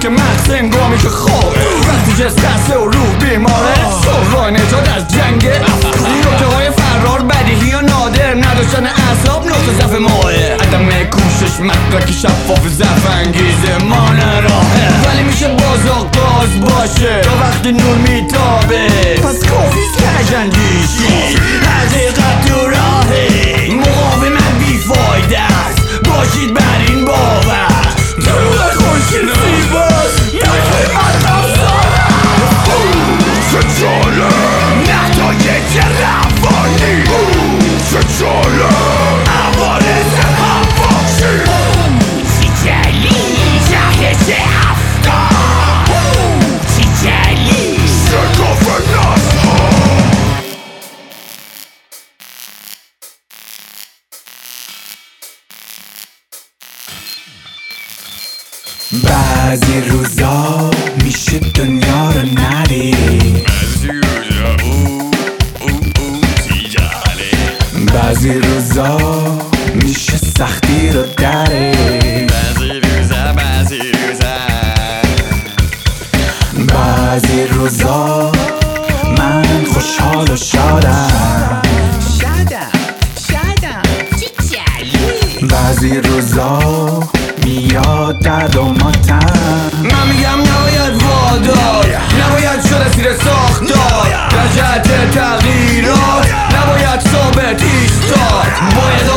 که مغز انگامی که خوابه وقتی جس خسته و روح بیماره راه نجات از جنگ نکته های فرار بدیهی و نادر نداشتن اعصاب نقطه ضعف ماه عدم کوشش مدرک شفاف ضعف انگیزه ما نراهه ولی میشه باز آغاز باشه تا وقتی نور میتابه پس کافیست که اجندیشی حقیقت تو راهه مقاومت بیفایده است باشید بر این باور دروغ خورشید زیباست یکی مطلب ساره چه جالب نتایج روانی چه جالب عوارض هواشی چی جلی جهش افکار چی جلی شکاف نسل‌ها بعضی روزا میشه دنیا رو ندی بعضی روزا میشه سختی رو داره بعضی روزا من خوشحال و شادم بعضی روزا میاد درد و ماتم من میگم نباید وادار نباید شده سیر ساختار در جهت تغییرات نباید ثابت ایستاد باید